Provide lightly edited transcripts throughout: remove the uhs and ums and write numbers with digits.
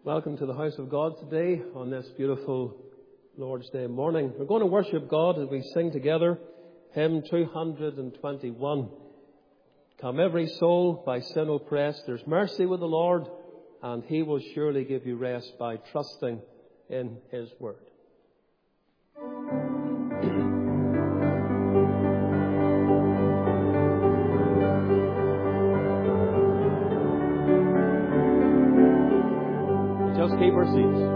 Welcome to the house of God today on this beautiful Lord's Day morning. We're going to worship God as we sing together hymn 221. Come every soul by sin oppressed, there's mercy with the Lord, and He will surely give you rest by trusting in His word. Just keep our seats.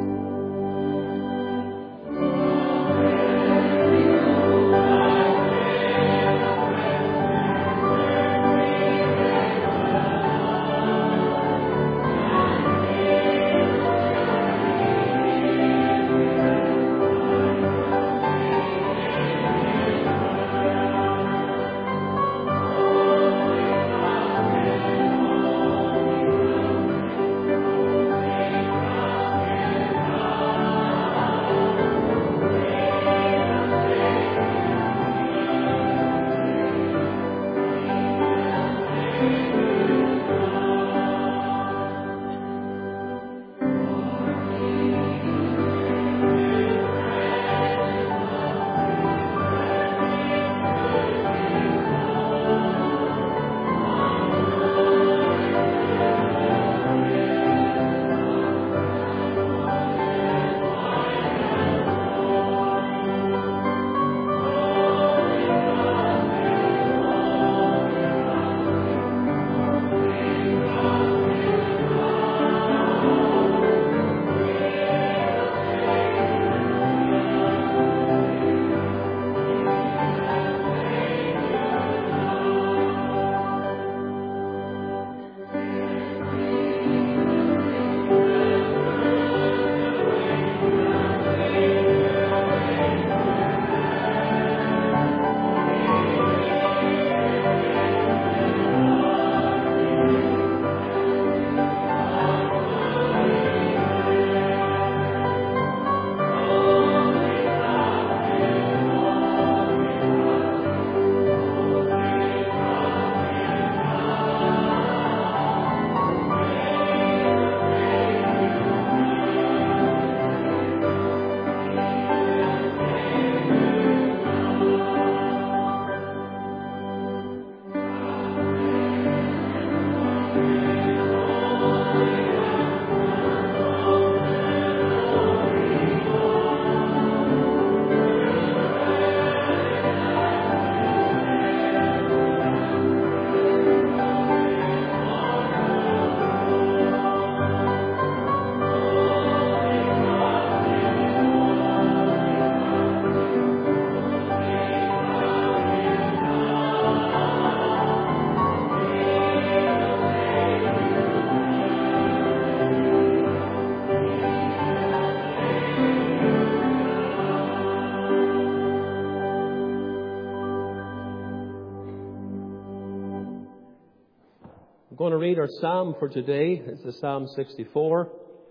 I'm going to read our psalm for today. It's the Psalm 64.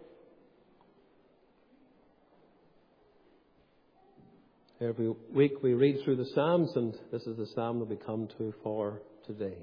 Every week we read through the Psalms, and this is the psalm that we come to for today.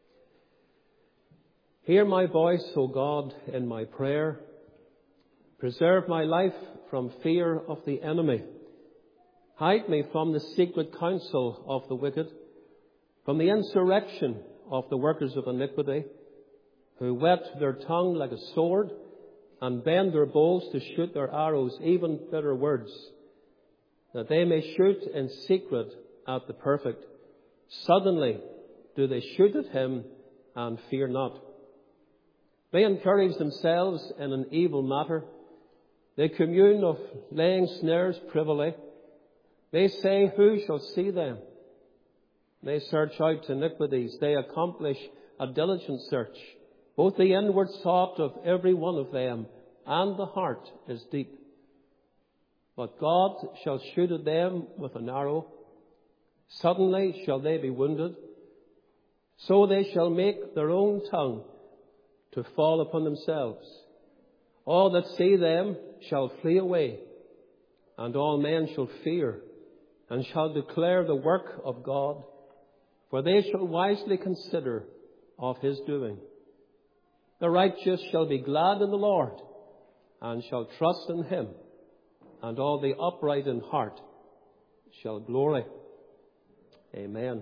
Hear my voice, O God, in my prayer. Preserve my life from fear of the enemy. Hide me from the secret counsel of the wicked, from the insurrection of the workers of iniquity, who whet their tongue like a sword and bend their bows to shoot their arrows, even bitter words, that they may shoot in secret at the perfect. Suddenly do they shoot at him and fear not. They encourage themselves in an evil matter. They commune of laying snares privily. They say, who shall see them? They search out iniquities. They accomplish a diligent search. Both the inward thought of every one of them and the heart is deep. But God shall shoot at them with an arrow. Suddenly shall they be wounded. So they shall make their own tongue to fall upon themselves. All that see them shall flee away, and all men shall fear, and shall declare the work of God, for they shall wisely consider of His doing. The righteous shall be glad in the Lord, and shall trust in him, and all the upright in heart shall glory. Amen.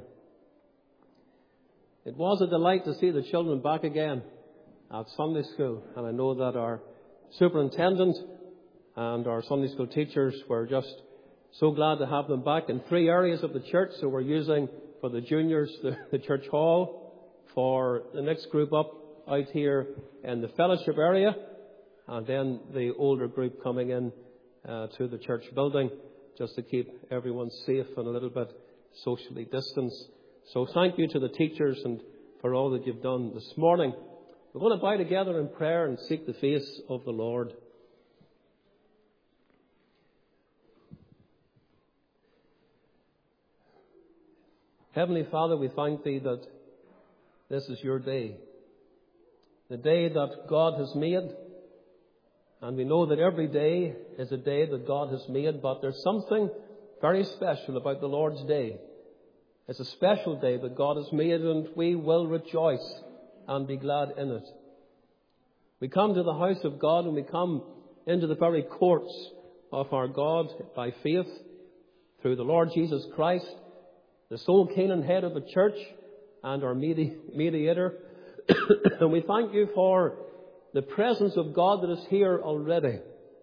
It was a delight to see the children back again at Sunday school, and I know that our superintendent and our Sunday school teachers were just so glad to have them back in 3 areas of the church. So we're using for the juniors the church hall, for the next group up out here in the fellowship area, and then the older group coming in to the church building, just to keep everyone safe and a little bit socially distanced. So thank you to the teachers and for all that you've done this morning. We're going to bow together in prayer and seek the face of the Lord. Heavenly Father, we thank Thee that this is Your day, the day that God has made. And we know that every day is a day that God has made, but there's something very special about the Lord's day. It's a special day that God has made, and we will rejoice and be glad in it. We come to the house of God, and we come into the very courts of our God by faith through the Lord Jesus Christ, the sole king and head of the church and our mediator. And we thank You for the presence of God that is here already.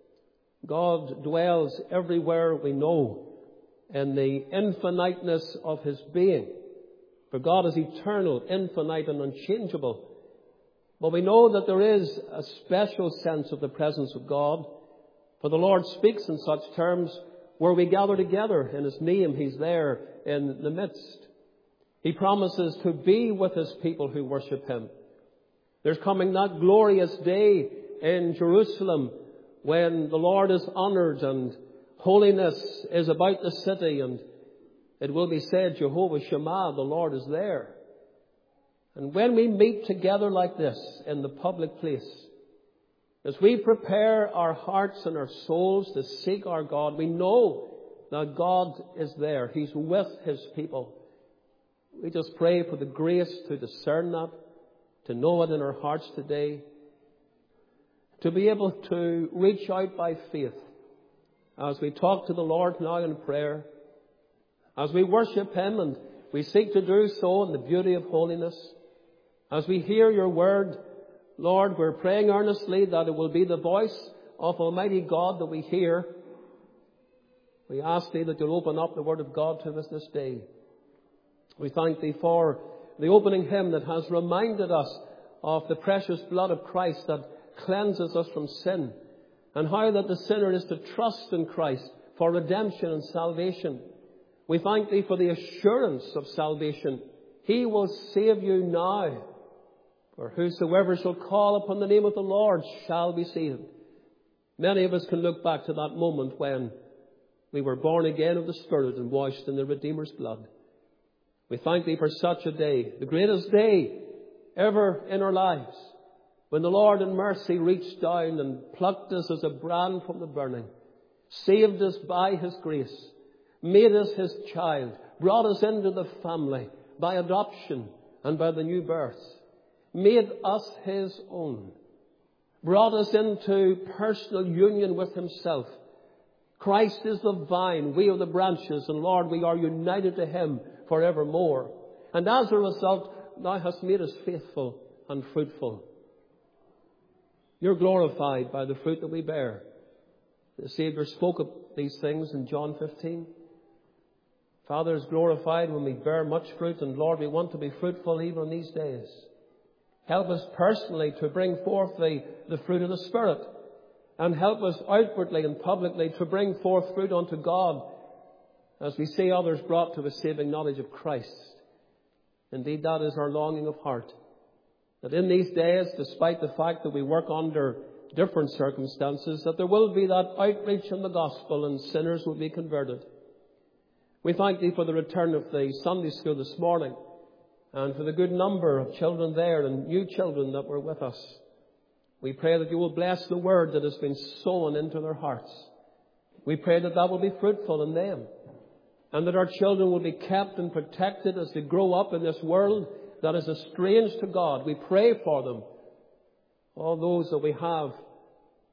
God dwells everywhere, we know, in the infiniteness of His being. For God is eternal, infinite and unchangeable. But we know that there is a special sense of the presence of God. For the Lord speaks in such terms: where we gather together in His name, He's there in the midst. He promises to be with His people who worship Him. There's coming that glorious day in Jerusalem when the Lord is honoured and holiness is about the city, and it will be said, Jehovah Shammah, the Lord is there. And when we meet together like this in the public place, as we prepare our hearts and our souls to seek our God, we know that God is there. He's with His people. We just pray for the grace to discern that, to know it in our hearts today, to be able to reach out by faith as we talk to the Lord now in prayer, as we worship Him, and we seek to do so in the beauty of holiness. As we hear Your word, Lord, we're praying earnestly that it will be the voice of Almighty God that we hear. We ask Thee that You'll open up the Word of God to us this day. We thank Thee for the opening hymn that has reminded us of the precious blood of Christ that cleanses us from sin, and how that the sinner is to trust in Christ for redemption and salvation. We thank Thee for the assurance of salvation. He will save you now. For whosoever shall call upon the name of the Lord shall be saved. Many of us can look back to that moment when we were born again of the Spirit and washed in the Redeemer's blood. We thank Thee for such a day, the greatest day ever in our lives, when the Lord in mercy reached down and plucked us as a brand from the burning, saved us by His grace, made us His child, brought us into the family by adoption and by the new birth, made us His own, brought us into personal union with Himself. Christ is the vine, we are the branches, and Lord, we are united to Him forevermore. And as a result, Thou hast made us faithful and fruitful. You're glorified by the fruit that we bear. The Saviour spoke of these things in John 15. Father is glorified when we bear much fruit, and Lord, we want to be fruitful even in these days. Help us personally to bring forth the fruit of the Spirit, and help us outwardly and publicly to bring forth fruit unto God as we see others brought to a saving knowledge of Christ. Indeed, that is our longing of heart, that in these days, despite the fact that we work under different circumstances, that there will be that outreach in the gospel and sinners will be converted. We thank Thee for the return of the Sunday school this morning, and for the good number of children there and new children that were with us. We pray that You will bless the word that has been sown into their hearts. We pray that that will be fruitful in them, and that our children will be kept and protected as they grow up in this world that is estranged to God. We pray for them, all those that we have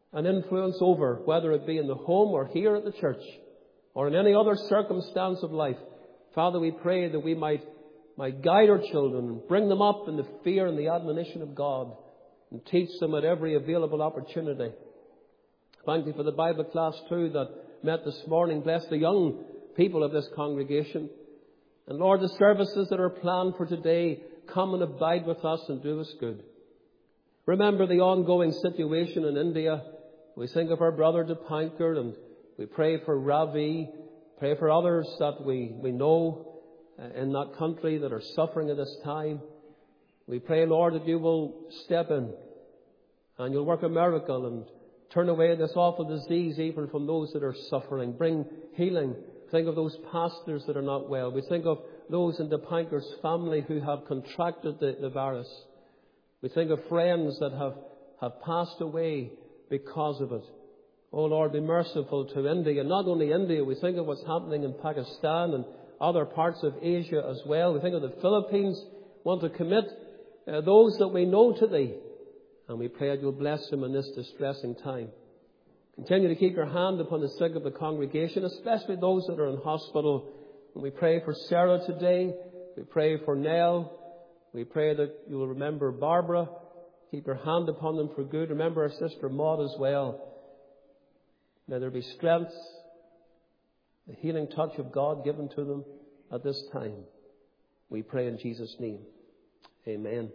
and influence over, whether it be in the home or here at the church or in any other circumstance of life. Father, we pray that we might guide our children and bring them up in the fear and the admonition of God and teach them at every available opportunity. Thank you for the Bible class too that met this morning. Bless the young people of this congregation. And Lord, the services that are planned for today, come and abide with us and do us good. Remember the ongoing situation in India. We think of our brother Dipankar, and we pray for Ravi, pray for others that we know in that country that are suffering at this time. We pray, Lord, that you will step in and you'll work a miracle and turn away this awful disease even from those that are suffering. Bring healing. Think of those pastors that are not well. We think of those in Dipankar's family who have contracted the virus. We think of friends that have passed away because of it. Oh Lord, be merciful to India. Not only India, we think of what's happening in Pakistan and other parts of Asia as well. We think of the Philippines. We want to commit those that we know to Thee. And we pray that You'll bless them in this distressing time. Continue to keep Your hand upon the sick of the congregation, especially those that are in hospital. And we pray for Sarah today. We pray for Nell. We pray that You will remember Barbara. Keep Your hand upon them for good. Remember our sister Maud as well. May there be strength, the healing touch of God given to them at this time. We pray in Jesus' name. Amen.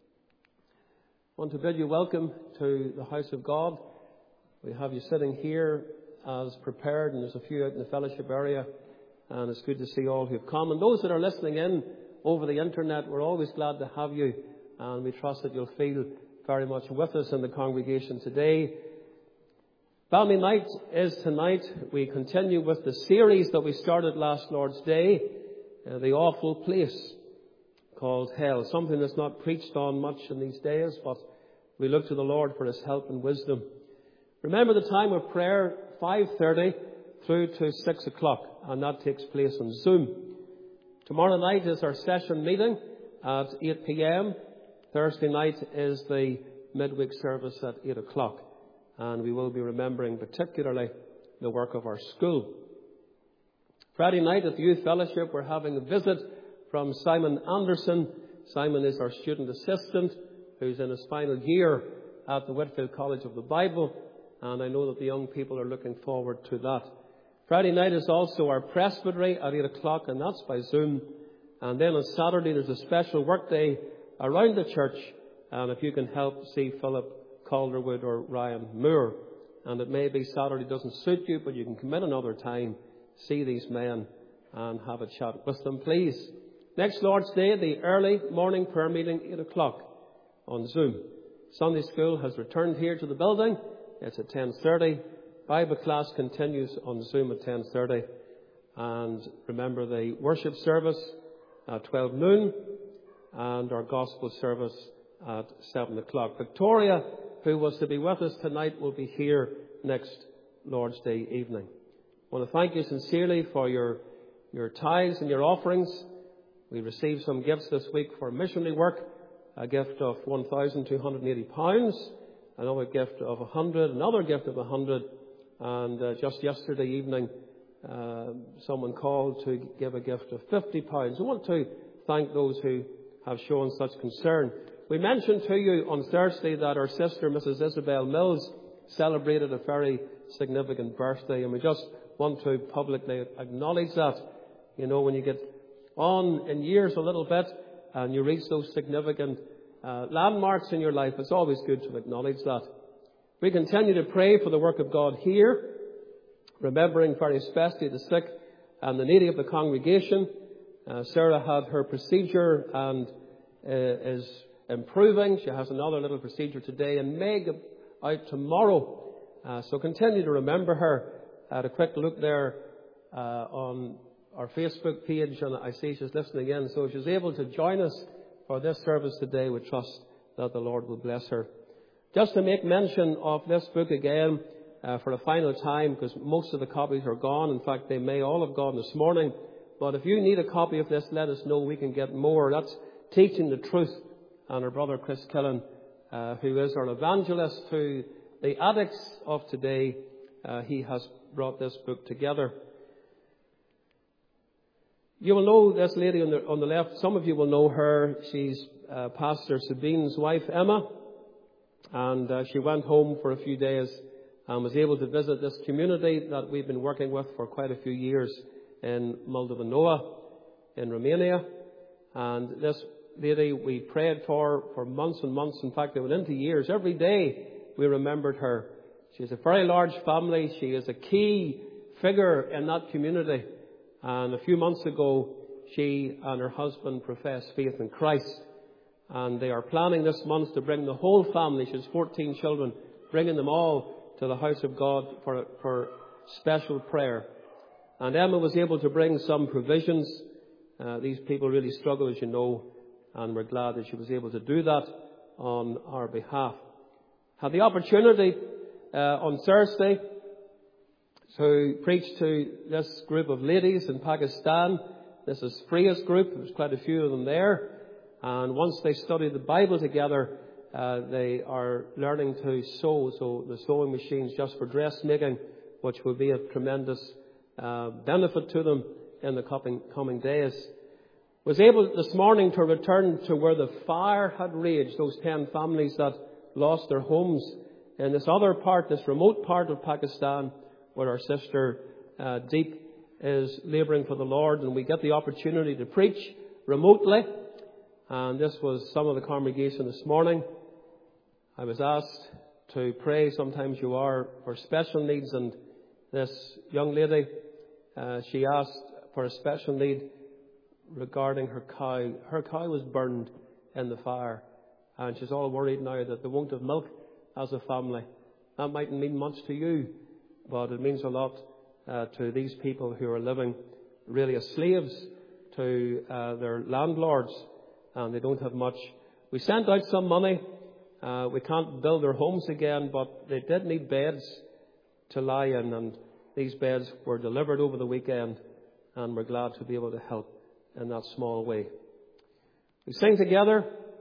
I want to bid you welcome to the house of God. We have you sitting here as prepared, and there's a few out in the fellowship area. And it's good to see all who've come. And those that are listening in over the internet, we're always glad to have you. And we trust that you'll feel very much with us in the congregation today. Family Night is tonight. We continue with the series that we started last Lord's Day, The Awful Place, called Hell. Something that's not preached on much in these days, but we look to the Lord for His help and wisdom. Remember the time of prayer, 5:30 through to 6 o'clock, and that takes place on Zoom. Tomorrow night is our session meeting at 8 p.m. Thursday night is the midweek service at 8 o'clock. And we will be remembering particularly the work of our school. Friday night at the Youth Fellowship, we're having a visit from Simon Anderson. Simon is our student assistant who's in his final year at the Whitfield College of the Bible. And I know that the young people are looking forward to that. Friday night is also our presbytery at 8 o'clock, and that's by Zoom. And then on Saturday, there's a special work day around the church. And if you can help, see Philip Calderwood or Ryan Moore. And it may be Saturday doesn't suit you, but you can come in another time, see these men and have a chat with them, please. Next Lord's Day, the early morning prayer meeting, 8 o'clock on Zoom. Sunday school has returned here to the building. It's at 10:30. Bible class continues on Zoom at 10:30. And remember the worship service at 12 noon and our gospel service at 7 o'clock. Victoria, who was to be with us tonight, will be here next Lord's Day evening. I want to thank you sincerely for your tithes and your offerings. We received some gifts this week for missionary work, a gift of £1,280, another gift of 100, another gift of 100, and just yesterday evening someone called to give a gift of £50. I want to thank those who have shown such concern. We mentioned to you on Thursday that our sister, Mrs. Isabel Mills, celebrated a very significant birthday, and we just want to publicly acknowledge that. You know, when you get on in years a little bit and you reach those significant landmarks in your life, it's always good to acknowledge that. We continue to pray for the work of God here, remembering very especially the sick and the needy of the congregation. Sarah had her procedure and is improving. She has another little procedure today and may go out tomorrow. So continue to remember her. I had a quick look there on our Facebook page, and I see she's listening in. So if she's able to join us for this service today, we trust that the Lord will bless her. Just to make mention of this book again for the final time, because most of the copies are gone. In fact, they may all have gone this morning. But if you need a copy of this, let us know. We can get more. That's Teaching the Truth. And our brother Chris Killen, who is our evangelist, who the addicts of today, he has brought this book together. You will know this lady on the left. Some of you will know her. She's Pastor Sabine's wife, Emma. And she went home for a few days and was able to visit this community that we've been working with for quite a few years in Moldova, in Romania. And this lady we prayed for months and months. In fact, it went into years. Every day we remembered her. She has a very large family. She is a key figure in that community. And a few months ago, she and her husband professed faith in Christ. And they are planning this month to bring the whole family, she has 14 children, bringing them all to the house of God for special prayer. And Emma was able to bring some provisions. These people really struggle, as you know, and we're glad that she was able to do that on our behalf. Had the opportunity on Thursday to preach to this group of ladies in Pakistan. This is Freya's group. There's quite a few of them there. And once they study the Bible together, they are learning to sew. So the sewing machines just for dressmaking, which will be of tremendous benefit to them in the coming days. Was able this morning to return to where the fire had raged, those 10 families that lost their homes in this other part, this remote part of Pakistan, where our sister Deep is labouring for the Lord, and we get the opportunity to preach remotely. And this was some of the congregation this morning. I was asked to pray, sometimes you are, for special needs, and this young lady, she asked for a special need regarding her cow. Her cow was burned in the fire, and she's all worried now that they won't have milk as a family. That mightn't mean much to you, but it means a lot to these people who are living really as slaves to their landlords, and they don't have much. We sent out some money. We can't build their homes again, but they did need beds to lie in, and these beds were delivered over the weekend, and we're glad to be able to help in that small way. We sing together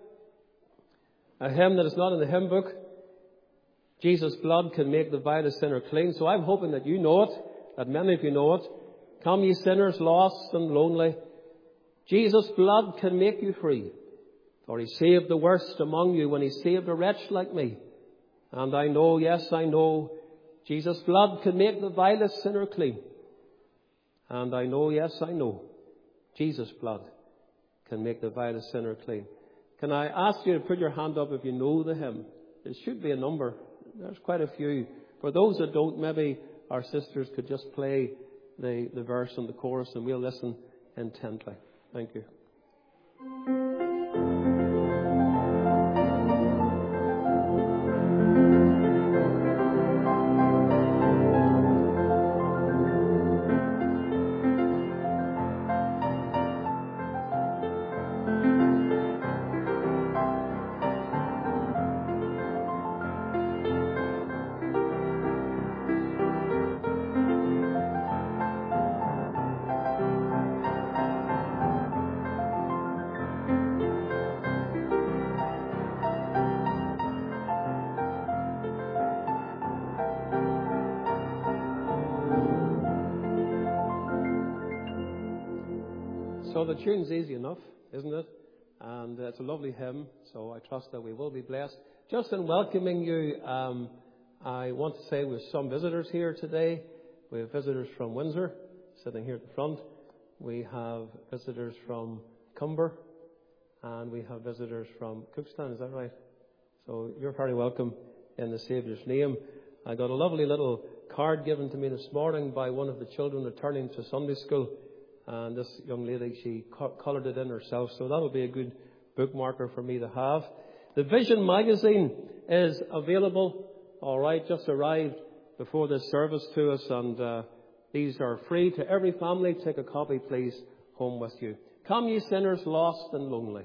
a hymn that is not in the hymn book. Jesus' blood can make the vilest sinner clean. So I'm hoping that you know it, that many of you know it. Come ye sinners lost and lonely, Jesus' blood can make you free. For he saved the worst among you when he saved a wretch like me. And I know, yes, I know, Jesus' blood can make the vilest sinner clean. And I know, yes, I know, Jesus' blood can make the vilest sinner clean. Can I ask you to put your hand up if you know the hymn? There should be a number. There's quite a few. For those that don't, maybe our sisters could just play the verse and the chorus, and we'll listen intently. Thank you. So the tune's easy enough, isn't it? And it's a lovely hymn, so I trust that we will be blessed. Just in welcoming you, I want to say we have some visitors here today. We have visitors from Windsor, sitting here at the front. We have visitors from Cumber, and we have visitors from Cookstown, is that right? So you're very welcome in the Saviour's name. I got a lovely little card given to me this morning by one of the children returning to Sunday school. And this young lady, she coloured it in herself, so that'll be a good bookmarker for me to have. The Vision magazine is available, all right, just arrived before this service to us, and these are free to every family. Take a copy, please, home with you. Come ye sinners lost and lonely.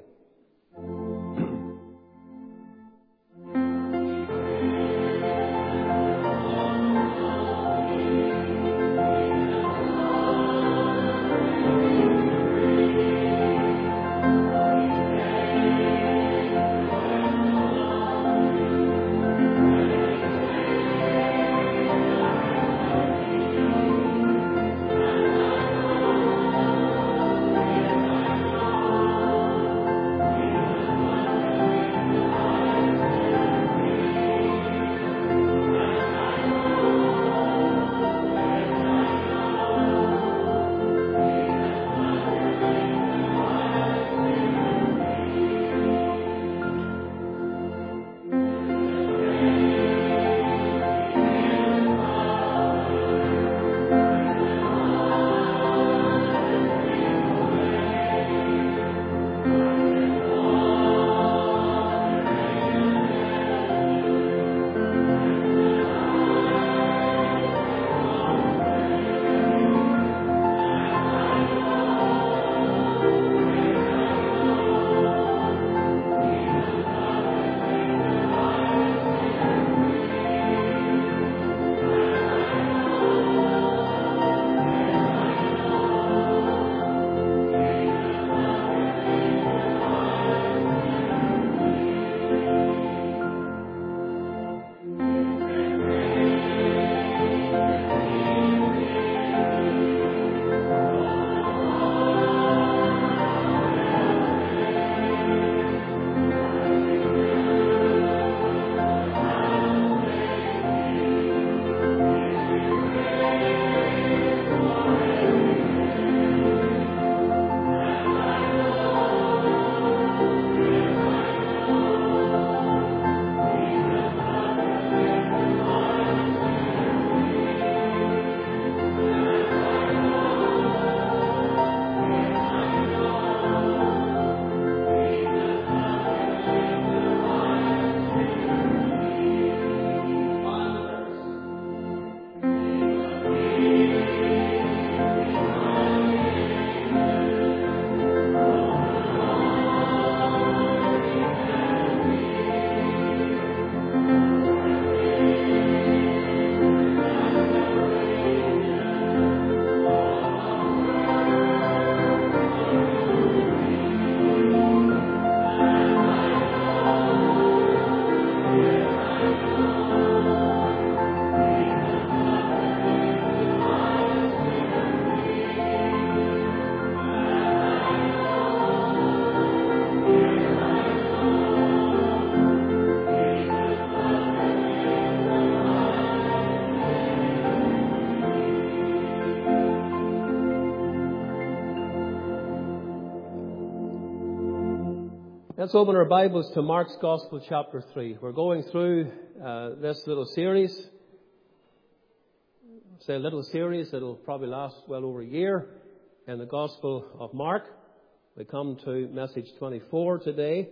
Let's open our Bibles to Mark's Gospel, chapter 3. We're going through this little series. Say a little series. It'll probably last well over a year in the Gospel of Mark. We come to message 24 today.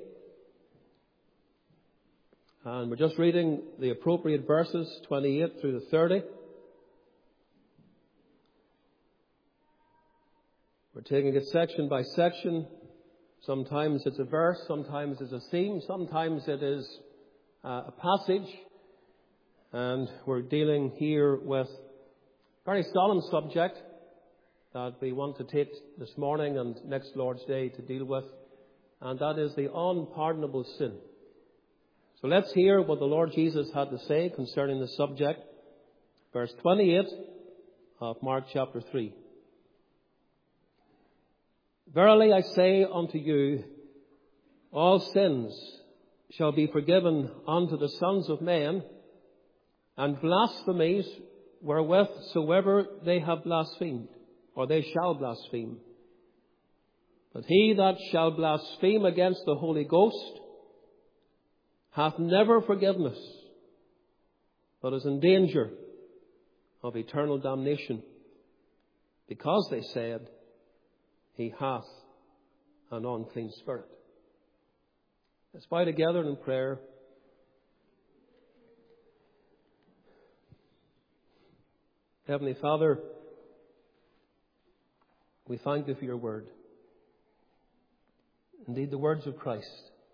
And we're just reading the appropriate verses, 28 through to 30. We're taking it section by section. Sometimes it's a verse, sometimes it's a theme, sometimes it is a passage. And we're dealing here with a very solemn subject that we want to take this morning and next Lord's Day to deal with. And that is the unpardonable sin. So let's hear what the Lord Jesus had to say concerning the subject. Verse 28 of Mark chapter 3. Verily I say unto you, all sins shall be forgiven unto the sons of men, and blasphemies wherewithsoever they have blasphemed, or they shall blaspheme. But he that shall blaspheme against the Holy Ghost hath never forgiveness, but is in danger of eternal damnation, because they said, he hath an unclean spirit. Let's bow together in prayer. Heavenly Father, we thank you for your word. Indeed, the words of Christ.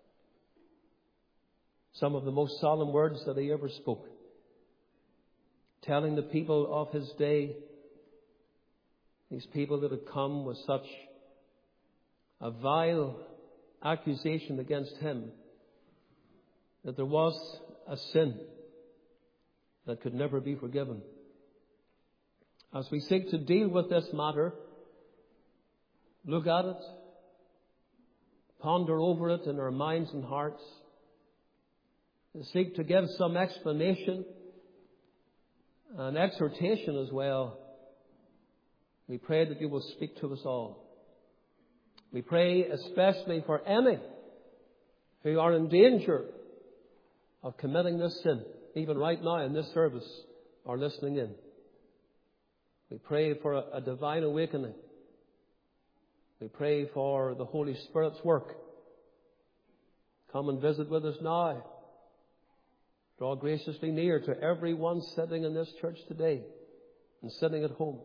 Some of the most solemn words that he ever spoke. Telling the people of his day, these people that had come with such a vile accusation against him, that there was a sin that could never be forgiven. As we seek to deal with this matter, look at it, ponder over it in our minds and hearts, and seek to give some explanation and exhortation as well, we pray that you will speak to us all. We pray especially for any who are in danger of committing this sin, even right now in this service or listening in. We pray for a divine awakening. We pray for the Holy Spirit's work. Come and visit with us now. Draw graciously near to everyone sitting in this church today and sitting at home.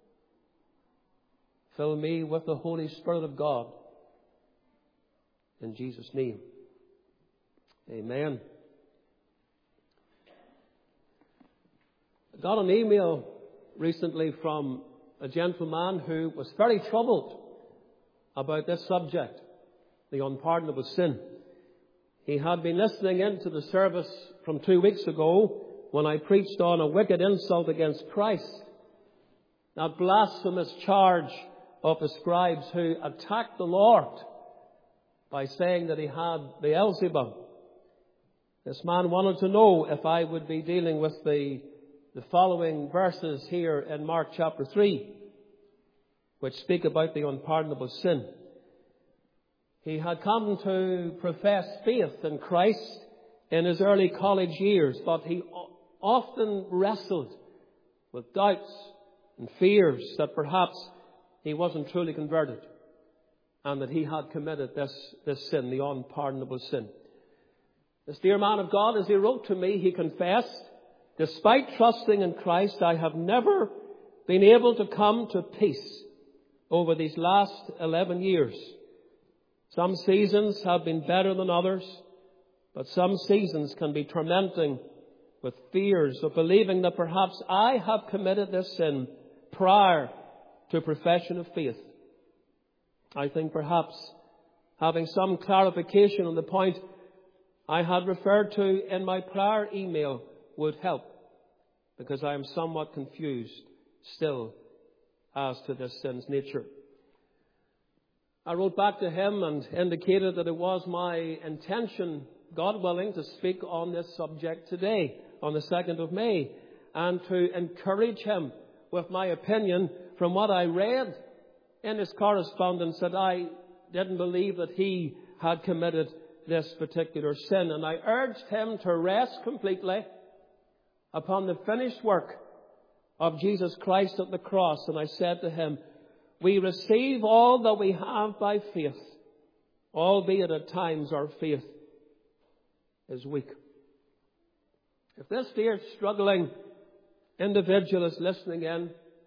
Fill me with the Holy Spirit of God. In Jesus' name. Amen. I got an email recently from a gentleman who was very troubled about this subject, the unpardonable sin. He had been listening into the service from 2 weeks ago when I preached on a wicked insult against Christ. That blasphemous charge of the scribes who attacked the Lord by saying that he had Beelzebub. This man wanted to know if I would be dealing with the following verses here in Mark chapter 3, which speak about the unpardonable sin. He had come to profess faith in Christ in his early college years, but he often wrestled with doubts and fears that perhaps he wasn't truly converted and that he had committed this sin, the unpardonable sin. This dear man of God, as he wrote to me, he confessed, despite trusting in Christ, I have never been able to come to peace over these last 11 years. Some seasons have been better than others, but some seasons can be tormenting with fears of believing that perhaps I have committed this sin prior to profession of faith. I think perhaps having some clarification on the point I had referred to in my prior email would help, because I am somewhat confused still as to this sin's nature. I wrote back to him and indicated that it was my intention, God willing, to speak on this subject today, on the 2nd of May, and to encourage him with my opinion from what I read in his correspondence, that I didn't believe that he had committed this particular sin. And I urged him to rest completely upon the finished work of Jesus Christ at the cross. And I said to him, we receive all that we have by faith, albeit at times our faith is weak. If this dear struggling individual is listening in,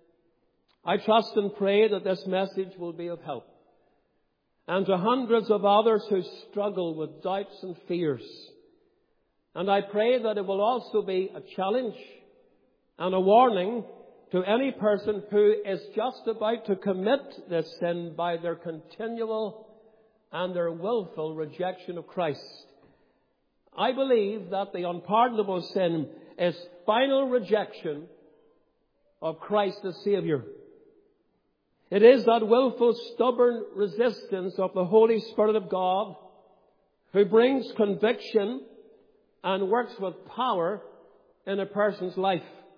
I trust and pray that this message will be of help. And to hundreds of others who struggle with doubts and fears. And I pray that it will also be a challenge and a warning to any person who is just about to commit this sin by their continual and their willful rejection of Christ. I believe that the unpardonable sin is final rejection of Christ as Saviour. It is that willful, stubborn resistance of the Holy Spirit of God who brings conviction and works with power in a person's life.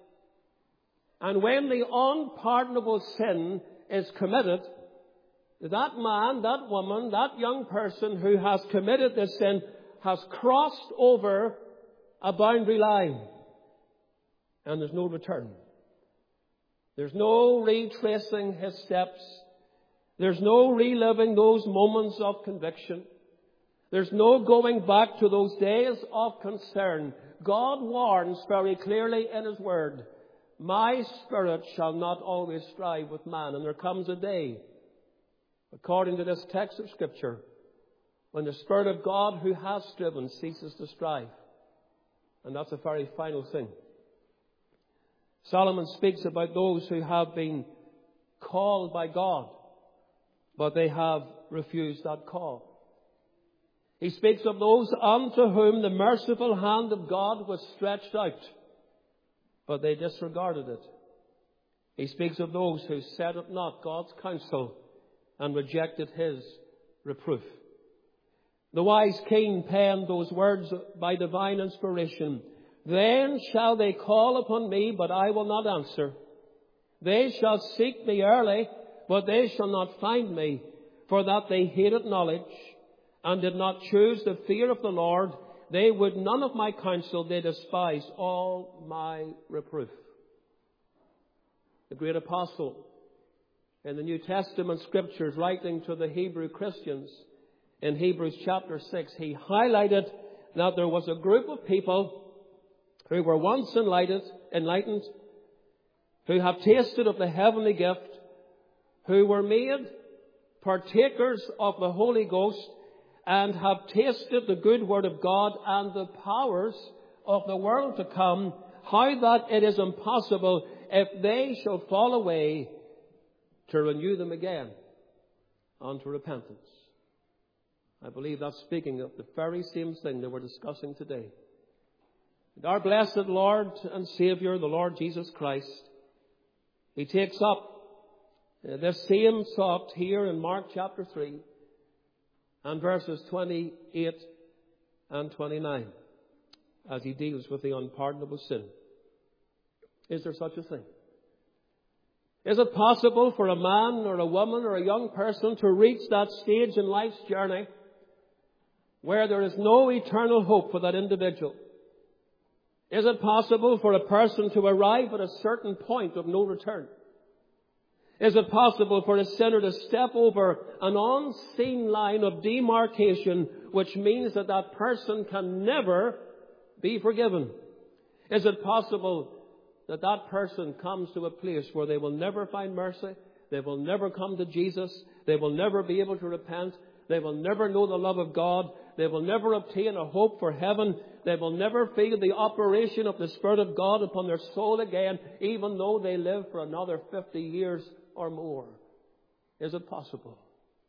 And when the unpardonable sin is committed, that man, that woman, that young person who has committed this sin has crossed over a boundary line. And there's no return. There's no retracing his steps. There's no reliving those moments of conviction. There's no going back to those days of concern. God warns very clearly in His Word, my spirit shall not always strive with man. And there comes a day, according to this text of Scripture, when the Spirit of God who has striven ceases to strive. And that's a very final thing. Solomon speaks about those who have been called by God, but they have refused that call. He speaks of those unto whom the merciful hand of God was stretched out, but they disregarded it. He speaks of those who set at naught God's counsel and rejected His reproof. The wise king penned those words by divine inspiration. Then shall they call upon me, but I will not answer. They shall seek me early, but they shall not find me, for that they hated knowledge and did not choose the fear of the Lord. They would none of my counsel, they despised all my reproof. The great apostle in the New Testament Scriptures, writing to the Hebrew Christians in Hebrews chapter 6, he highlighted that there was a group of people who were once enlightened, who have tasted of the heavenly gift, who were made partakers of the Holy Ghost, and have tasted the good word of God and the powers of the world to come, how that it is impossible, if they shall fall away, to renew them again unto repentance. I believe that's speaking of the very same thing that we're discussing today. And our blessed Lord and Saviour, the Lord Jesus Christ, He takes up this same thought here in Mark chapter 3 and verses 28 and 29 as He deals with the unpardonable sin. Is there such a thing? Is it possible for a man or a woman or a young person to reach that stage in life's journey where there is no eternal hope for that individual? Is it possible for a person to arrive at a certain point of no return? Is it possible for a sinner to step over an unseen line of demarcation, which means that that person can never be forgiven? Is it possible that that person comes to a place where they will never find mercy, they will never come to Jesus, they will never be able to repent, they will never know the love of God, they will never obtain a hope for heaven, they will never feel the operation of the Spirit of God upon their soul again, even though they live for another 50 years or more? Is it possible?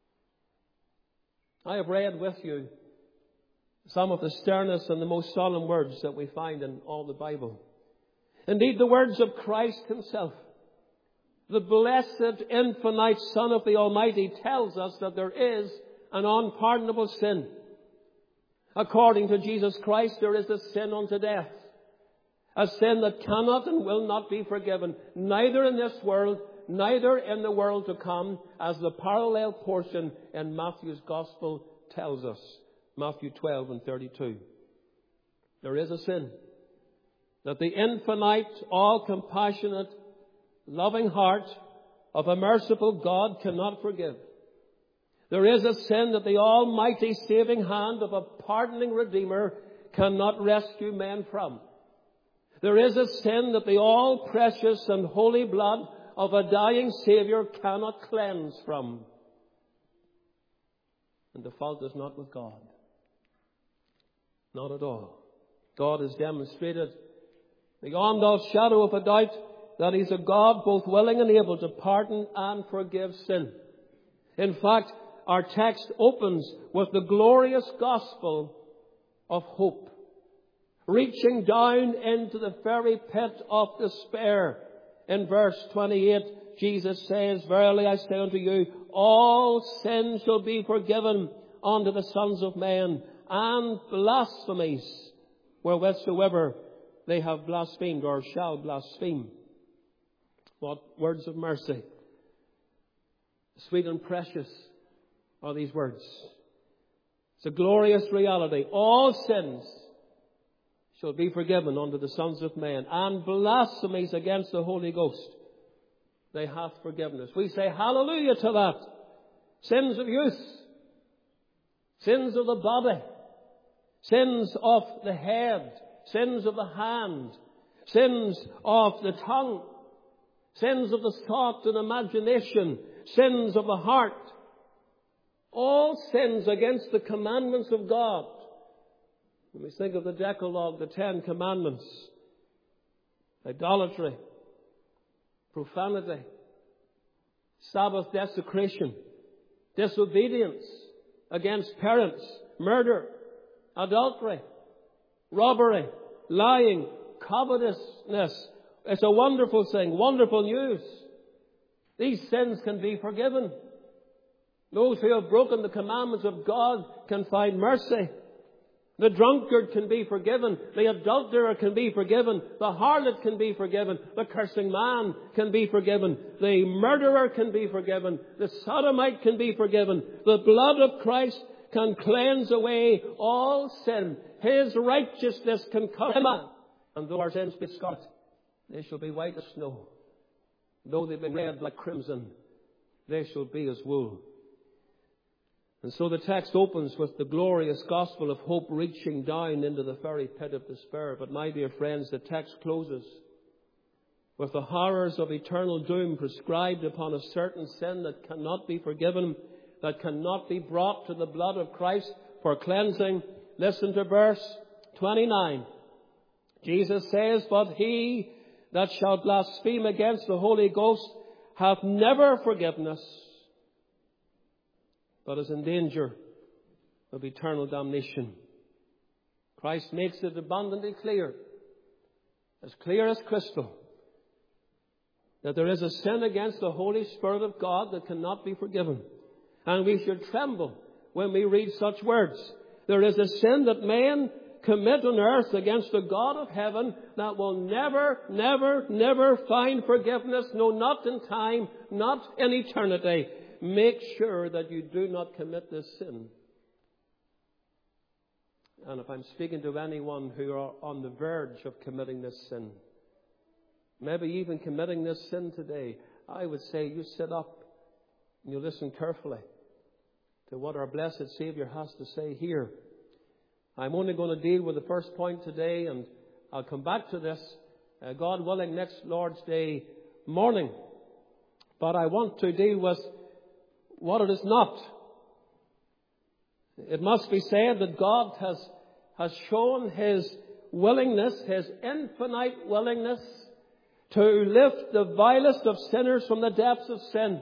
I have read with you some of the sternest and the most solemn words that we find in all the Bible. Indeed, the words of Christ Himself, the blessed, infinite Son of the Almighty, tells us that there is an unpardonable sin. According to Jesus Christ, there is a sin unto death. A sin that cannot and will not be forgiven, neither in this world, neither in the world to come, as the parallel portion in Matthew's Gospel tells us. Matthew 12 and 32. There is a sin that the infinite, all-compassionate, loving heart of a merciful God cannot forgive. There is a sin that the almighty saving hand of a pardoning Redeemer cannot rescue men from. There is a sin that the all-precious and holy blood of a dying Saviour cannot cleanse from. And the fault is not with God. Not at all. God has demonstrated beyond all shadow of a doubt that He's a God both willing and able to pardon and forgive sin. In fact, our text opens with the glorious gospel of hope, reaching down into the very pit of despair. In verse 28, Jesus says, "Verily I say unto you, all sin shall be forgiven unto the sons of men, and blasphemies wherewithsoever they have blasphemed or shall blaspheme." What words of mercy! Sweet and precious are these words. It's a glorious reality. All sins shall be forgiven unto the sons of men, and blasphemies against the Holy Ghost they hath forgiveness. We say hallelujah to that. Sins of youth, sins of the body, sins of the head, sins of the hand, sins of the tongue, sins of the thought and imagination, sins of the heart. All sins against the commandments of God. When we think of the Decalogue, the 10 Commandments, idolatry, profanity, Sabbath desecration, disobedience against parents, murder, adultery, robbery, lying, covetousness. It's a wonderful thing, wonderful news. These sins can be forgiven. Those who have broken the commandments of God can find mercy. The drunkard can be forgiven. The adulterer can be forgiven. The harlot can be forgiven. The cursing man can be forgiven. The murderer can be forgiven. The sodomite can be forgiven. The blood of Christ can cleanse away all sin. His righteousness can cover. And though our sins be scarlet, they shall be white as snow. Though they be red like crimson, they shall be as wool. And so the text opens with the glorious gospel of hope reaching down into the very pit of despair. But my dear friends, the text closes with the horrors of eternal doom prescribed upon a certain sin that cannot be forgiven, that cannot be brought to the blood of Christ for cleansing. Listen to verse 29. Jesus says, "But he that shall blaspheme against the Holy Ghost hath never forgiveness, but is in danger of eternal damnation." Christ makes it abundantly clear as crystal, that there is a sin against the Holy Spirit of God that cannot be forgiven. And we should tremble when we read such words. There is a sin that men commit on earth against the God of heaven that will never, never, never find forgiveness, no, not in time, not in eternity. Make sure that you do not commit this sin. And if I'm speaking to anyone who are on the verge of committing this sin, maybe even committing this sin today, I would say you sit up and you listen carefully to what our blessed Saviour has to say here. I'm only going to deal with the first point today, and I'll come back to this, God willing, next Lord's Day morning. But I want to deal with what it is not. It must be said that God has shown His willingness, His infinite willingness, to lift the vilest of sinners from the depths of sin.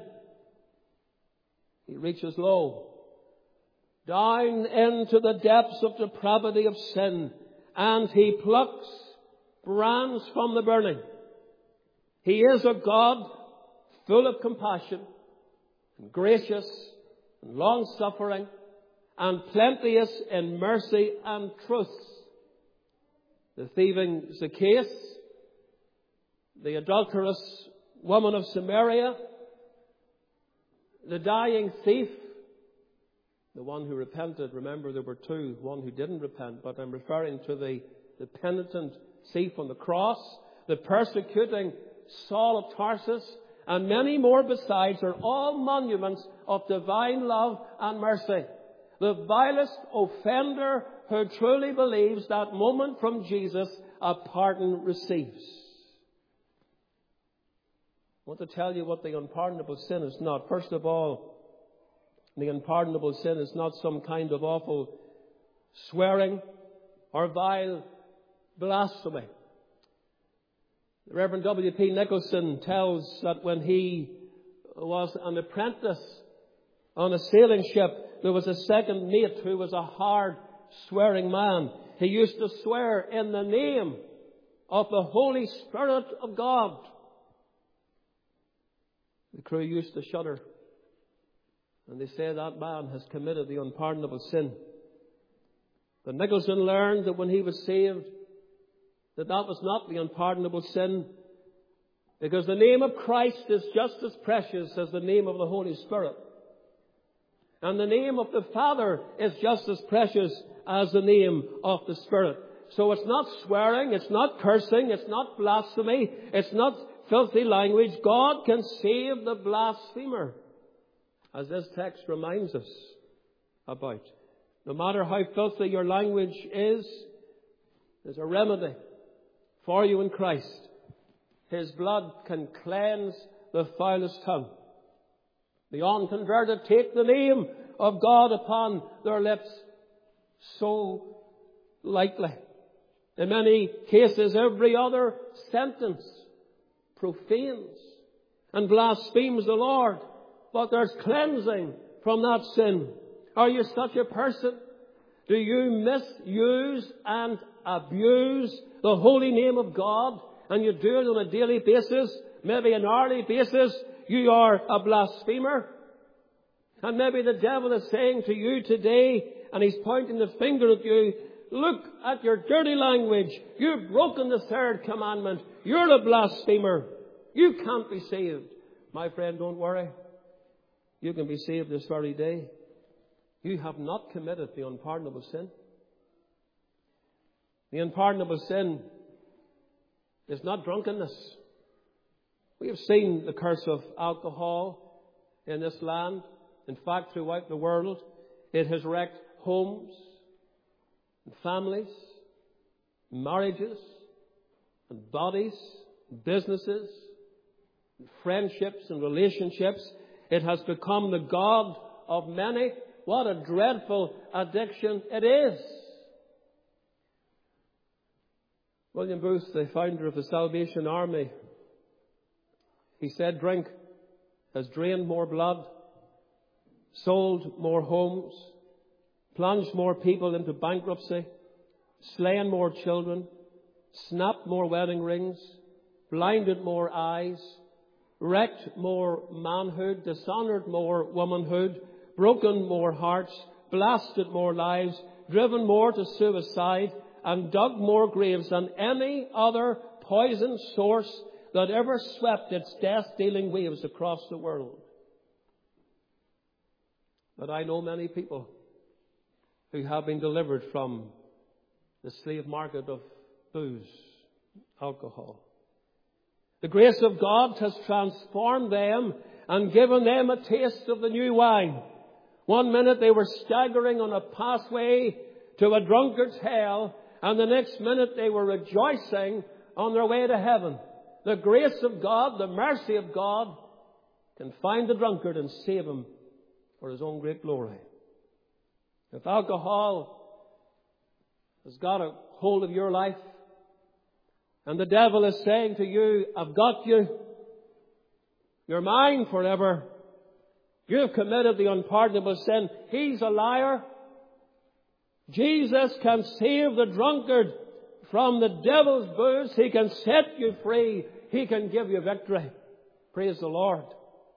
He reaches low, down into the depths of depravity of sin, and He plucks brands from the burning. He is a God full of compassion, and gracious, and long-suffering, and plenteous in mercy and truth. The thieving Zacchaeus, the adulterous woman of Samaria, the dying thief, The one who repented, remember there were two, one who didn't repent, but I'm referring to the penitent thief on the cross, the persecuting Saul of Tarsus, and many more besides are all monuments of divine love and mercy. The vilest offender who truly believes that moment from Jesus, a pardon receives. I want to tell you what the unpardonable sin is not. First of all, the unpardonable sin is not some kind of awful swearing or vile blasphemy. The Reverend W.P. Nicholson tells that when he was an apprentice on a sailing ship, there was a second mate who was a hard swearing man. He used to swear in the name of the Holy Spirit of God. The crew used to shudder. And they say that man has committed the unpardonable sin. But Nicholson learned that when he was saved, that was not the unpardonable sin, because the name of Christ is just as precious as the name of the Holy Spirit. And the name of the Father is just as precious as the name of the Spirit. So it's not swearing, it's not cursing, it's not blasphemy, it's not filthy language. God can save the blasphemer, as this text reminds us about. No matter how filthy your language is, there's a remedy for you in Christ. His blood can cleanse the foulest tongue. The unconverted take the name of God upon their lips so lightly. In many cases, every other sentence profanes and blasphemes the Lord. But there's cleansing from that sin. Are you such a person? Do you misuse and abuse the holy name of God, and you do it on a daily basis, maybe an hourly basis? You are a blasphemer. And maybe the devil is saying to you today, and he's pointing the finger at you, look at your dirty language. You've broken the third commandment. You're a blasphemer. You can't be saved. My friend, don't worry. You can be saved this very day. You have not committed the unpardonable sin. The unpardonable sin is not drunkenness. We have seen the curse of alcohol in this land. In fact, throughout the world, it has wrecked homes, and families, marriages, and bodies, and businesses, and friendships and relationships. It has become the god of many. What a dreadful addiction it is. William Booth, the founder of the Salvation Army, he said, drink has drained more blood, sold more homes, plunged more people into bankruptcy, slain more children, snapped more wedding rings, blinded more eyes, wrecked more manhood, dishonored more womanhood, broken more hearts, blasted more lives, driven more to suicide, and dug more graves than any other poison source that ever swept its death-dealing waves across the world. But I know many people who have been delivered from the slave market of booze, alcohol. The grace of God has transformed them and given them a taste of the new wine. One minute they were staggering on a pathway to a drunkard's hell, and the next minute they were rejoicing on their way to heaven. The grace of God, the mercy of God, can find the drunkard and save him for His own great glory. If alcohol has got a hold of your life, and the devil is saying to you, I've got you, you're mine forever, you've committed the unpardonable sin, he's a liar. Jesus can save the drunkard from the devil's booze. He can set you free. He can give you victory. Praise the Lord.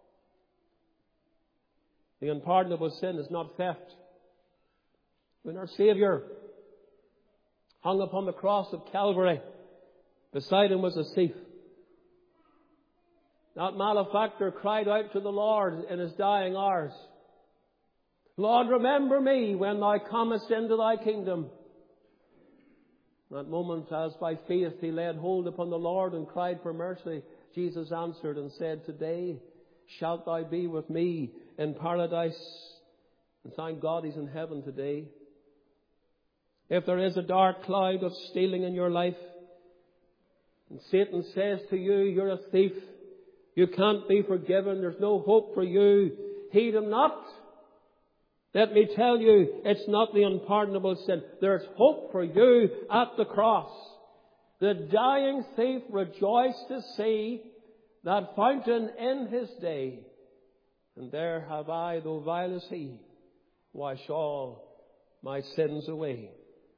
The unpardonable sin is not theft. When our Savior hung upon the cross of Calvary, beside him was a thief. That malefactor cried out to the Lord in his dying hours, Lord, remember me when thou comest into thy kingdom. That moment, as by faith he laid hold upon the Lord and cried for mercy, Jesus answered and said, today shalt thou be with me in paradise. And thank God he's in heaven today. If there is a dark cloud of stealing in your life, and Satan says to you, you're a thief, you can't be forgiven, there's no hope for you, heed him not. Let me tell you, it's not the unpardonable sin. There's hope for you at the cross. The dying thief rejoiced to see that fountain in his day. And there have I, though vile as he, wash all my sins away.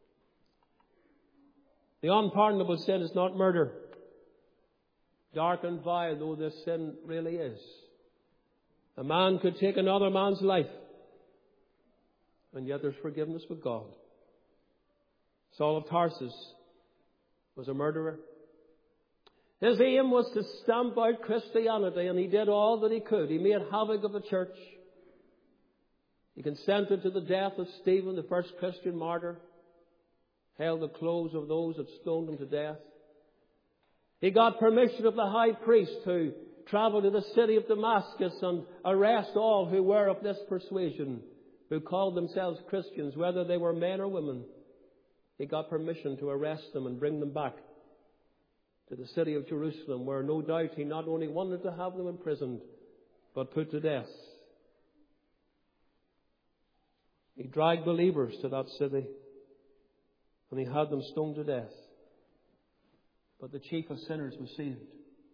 The unpardonable sin is not murder. Dark and vile though this sin really is. A man could take another man's life, and yet there's forgiveness with God. Saul of Tarsus was a murderer. His aim was to stamp out Christianity, and he did all that he could. He made havoc of the church. He consented to the death of Stephen, the first Christian martyr, held the clothes of those that stoned him to death. He got permission of the high priest to travel to the city of Damascus and arrest all who were of this persuasion, who called themselves Christians, whether they were men or women. He got permission to arrest them and bring them back to the city of Jerusalem, where no doubt he not only wanted to have them imprisoned, but put to death. He dragged believers to that city, and he had them stoned to death. But the chief of sinners was saved.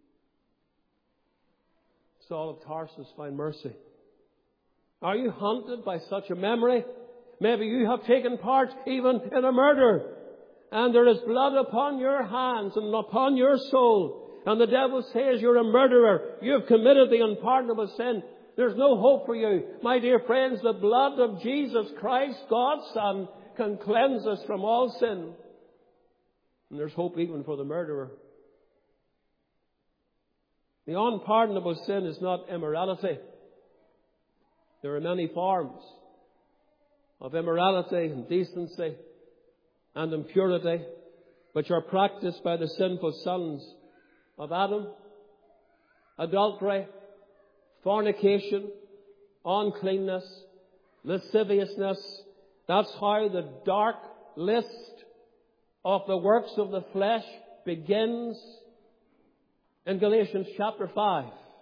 Saul of Tarsus found mercy. Are you haunted by such a memory? Maybe you have taken part even in a murder, and there is blood upon your hands and upon your soul, and the devil says you're a murderer. You've committed the unpardonable sin. There's no hope for you. My dear friends, the blood of Jesus Christ, God's Son, can cleanse us from all sin. And there's hope even for the murderer. The unpardonable sin is not immorality. There are many forms of immorality, indecency, and impurity, which are practiced by the sinful sons of Adam. Adultery, fornication, uncleanness, lasciviousness. That's how the dark list of the works of the flesh begins in Galatians chapter 5.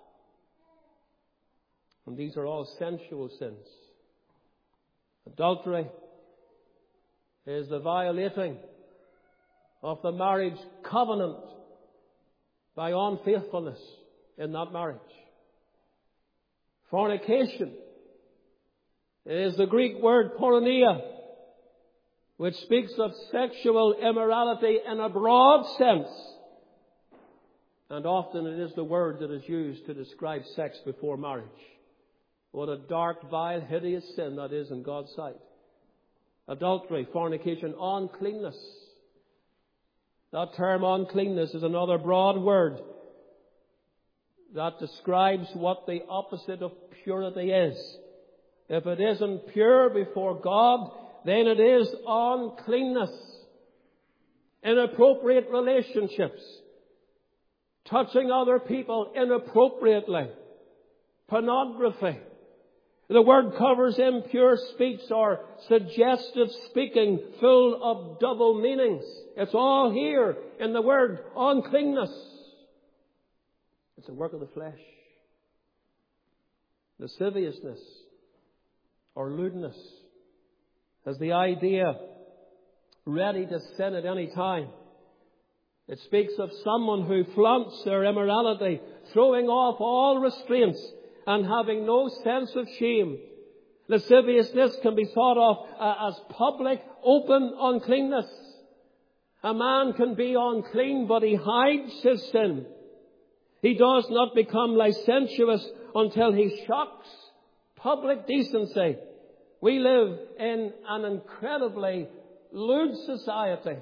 And these are all sensual sins. Adultery is the violating of the marriage covenant by unfaithfulness in that marriage. Fornication is the Greek word porneia, which speaks of sexual immorality in a broad sense. And often it is the word that is used to describe sex before marriage. What a dark, vile, hideous sin that is in God's sight. Adultery, fornication, uncleanness. That term uncleanness is another broad word that describes what the opposite of purity is. If it isn't pure before God, then it is uncleanness. Inappropriate relationships. Touching other people inappropriately. Pornography. The word covers impure speech or suggestive speaking full of double meanings. It's all here in the word uncleanness. It's a work of the flesh. Lasciviousness or lewdness has the idea ready to sin at any time. It speaks of someone who flaunts their immorality, throwing off all restraints and having no sense of shame. Lasciviousness can be thought of as public, open uncleanness. A man can be unclean, but he hides his sin. He does not become licentious until he shocks public decency. We live in an incredibly lewd society.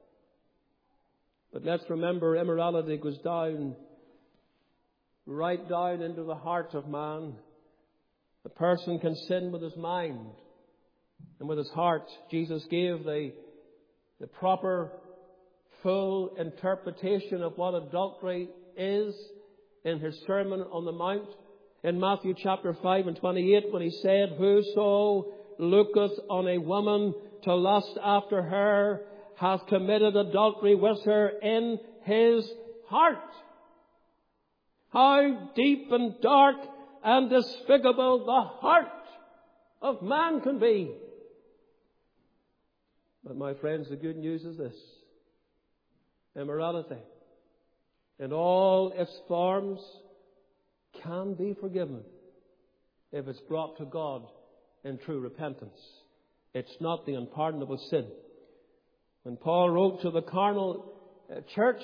But let's remember, immorality goes down, right down into the heart of man. A person can sin with his mind and with his heart. Jesus gave the proper, full interpretation of what adultery is in his Sermon on the Mount. In Matthew chapter 5 and 28, when he said, "Whoso looketh on a woman to lust after her hath committed adultery with her in his heart." How deep and dark and despicable the heart of man can be. But my friends, the good news is this. Immorality in all its forms can be forgiven if it's brought to God in true repentance. It's not the unpardonable sin. When Paul wrote to the carnal church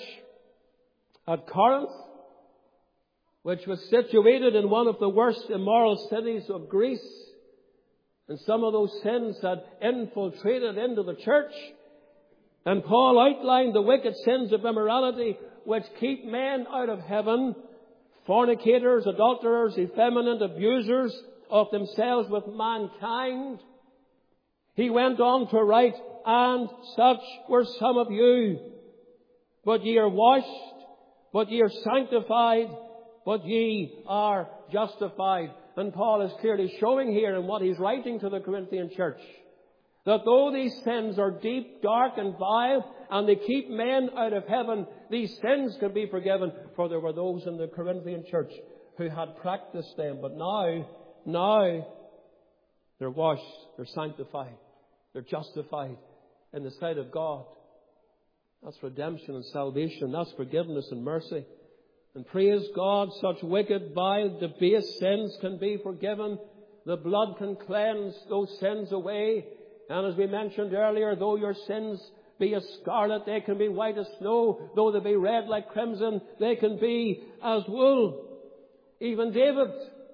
at Corinth, which was situated in one of the worst immoral cities of Greece, and some of those sins had infiltrated into the church, and Paul outlined the wicked sins of immorality which keep men out of heaven: fornicators, adulterers, effeminate, abusers of themselves with mankind. He went on to write, "And such were some of you. But ye are washed, but ye are sanctified, but ye are justified." And Paul is clearly showing here in what he's writing to the Corinthian church that though these sins are deep, dark and vile, and they keep men out of heaven, these sins can be forgiven. For there were those in the Corinthian church who had practiced them. But now they're washed, they're sanctified, they're justified in the sight of God. That's redemption and salvation. That's forgiveness and mercy. And praise God, such wicked, vile, debased sins can be forgiven. The blood can cleanse those sins away. And as we mentioned earlier, though your sins be as scarlet, they can be white as snow. Though they be red like crimson, they can be as wool. Even David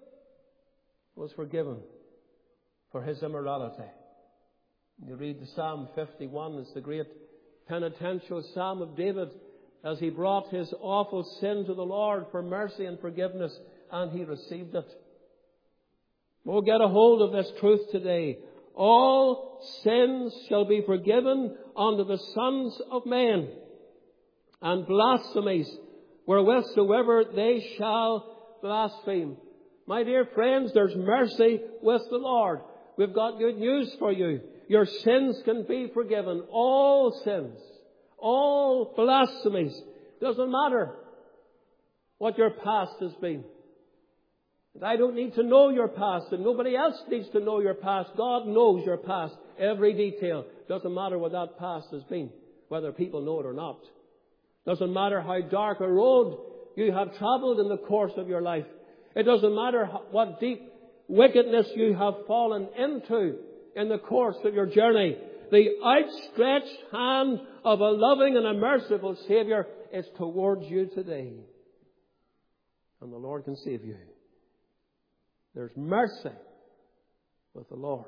was forgiven for his immorality. You read the Psalm 51, it's the great penitential Psalm of David, as he brought his awful sin to the Lord for mercy and forgiveness, and he received it. Oh, get a hold of this truth today. All sins shall be forgiven unto the sons of men, and blasphemies wherewithsoever they shall blaspheme. My dear friends, there's mercy with the Lord. We've got good news for you. Your sins can be forgiven. All sins. All blasphemies. Doesn't matter what your past has been. And I don't need to know your past, and nobody else needs to know your past. God knows your past, every detail. Doesn't matter what that past has been, whether people know it or not. Doesn't matter how dark a road you have traveled in the course of your life. It doesn't matter what deep wickedness you have fallen into in the course of your journey. The outstretched hand of a loving and a merciful Savior is towards you today. And the Lord can save you. There's mercy with the Lord.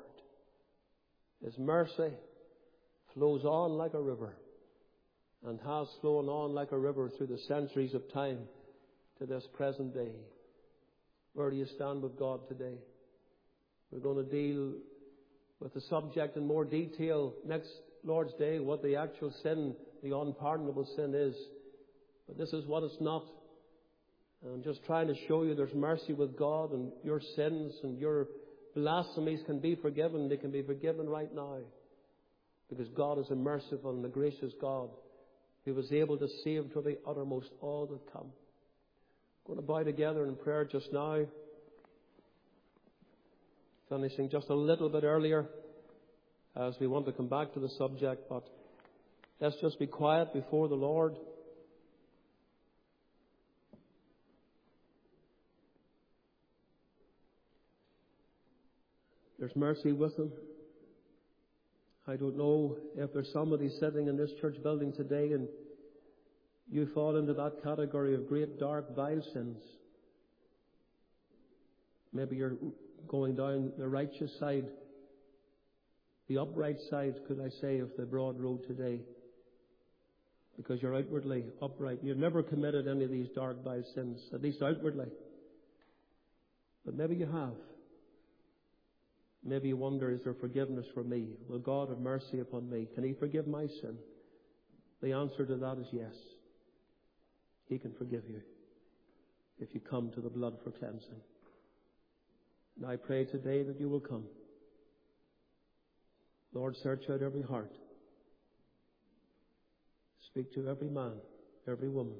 His mercy flows on like a river, and has flown on like a river through the centuries of time to this present day. Where do you stand with God today? We're going to deal with the subject in more detail next Lord's Day, what the actual sin, the unpardonable sin is. But this is what it's not. I'm just trying to show you there's mercy with God, and your sins and your blasphemies can be forgiven. They can be forgiven right now. Because God is a merciful and a gracious God who was able to save to the uttermost all that come. I'm going to bow together in prayer just now. Finishing just a little bit earlier, as we want to come back to the subject, but let's just be quiet before the Lord. There's mercy with Him. I don't know if there's somebody sitting in this church building today and you fall into that category of great, dark, vile sins. Maybe you're going down the righteous side, the upright side, could I say, of the broad road today. Because you're outwardly upright. You've never committed any of these dark, vile sins, at least outwardly. But maybe you have. Maybe you wonder, is there forgiveness for me? Will God have mercy upon me? Can He forgive my sin? The answer to that is yes. He can forgive you if you come to the blood for cleansing. And I pray today that you will come. Lord, search out every heart. Speak to every man, every woman.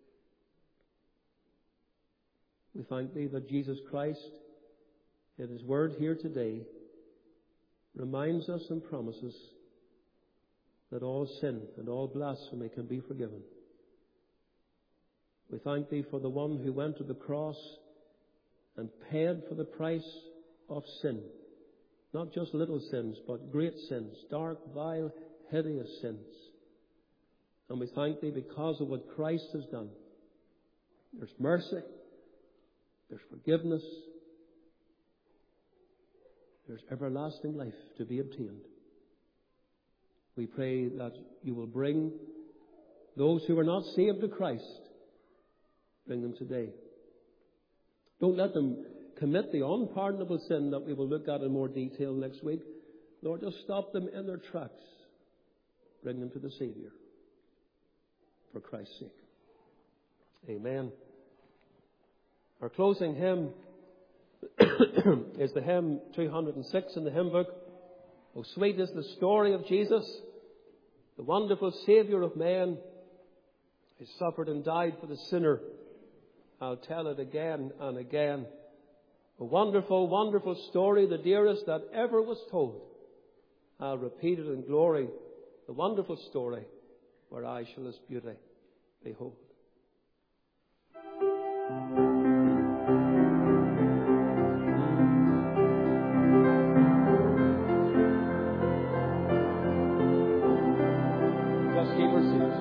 We thank Thee that Jesus Christ, in His word here today, reminds us and promises that all sin and all blasphemy can be forgiven. We thank Thee for the one who went to the cross and paid for the price of sin. Not just little sins, but great sins, dark, vile, hideous sins. And we thank Thee because of what Christ has done. There's mercy, there's forgiveness, there's everlasting life to be obtained. We pray that You will bring those who are not saved to Christ, bring them today. Don't let them commit the unpardonable sin that we will look at in more detail next week. Lord, just stop them in their tracks. Bring them to the Savior. For Christ's sake. Amen. Our closing hymn is the hymn 206 in the hymn book. Oh, sweet is the story of Jesus, the wonderful Saviour of men, who suffered and died for the sinner. I'll tell it again and again. A wonderful, wonderful story, the dearest that ever was told. I'll repeat it in glory, the wonderful story where I shall His beauty behold. Just keep her seats.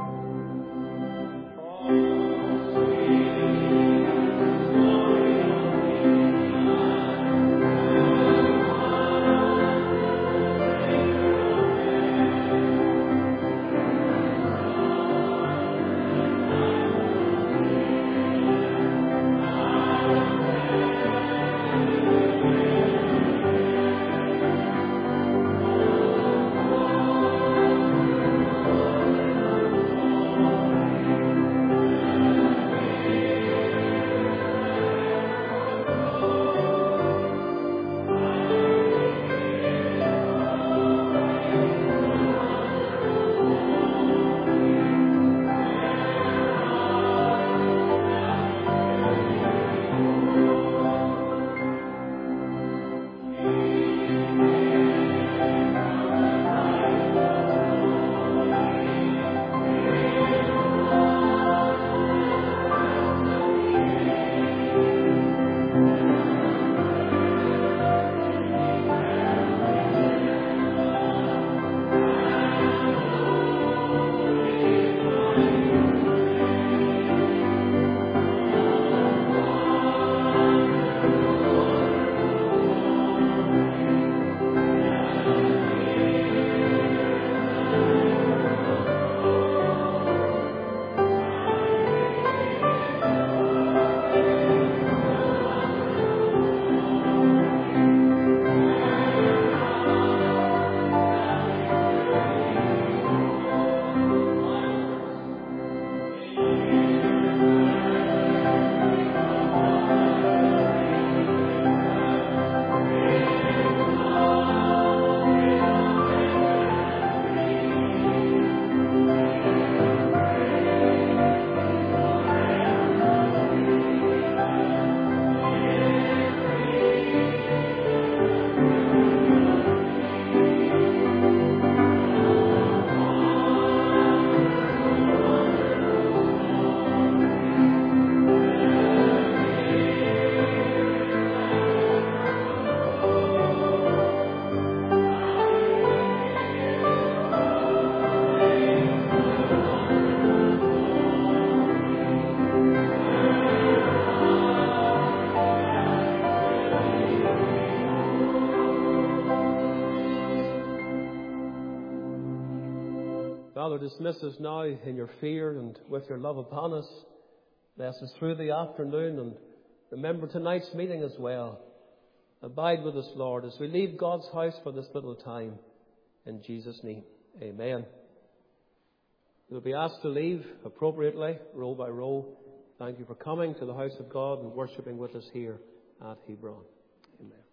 Father, dismiss us now in your fear and with your love upon us. Bless us through the afternoon and remember tonight's meeting as well. Abide with us, Lord, as we leave God's house for this little time. In Jesus' name, amen. You'll be asked to leave appropriately, row by row. Thank you for coming to the house of God and worshipping with us here at Hebron. Amen.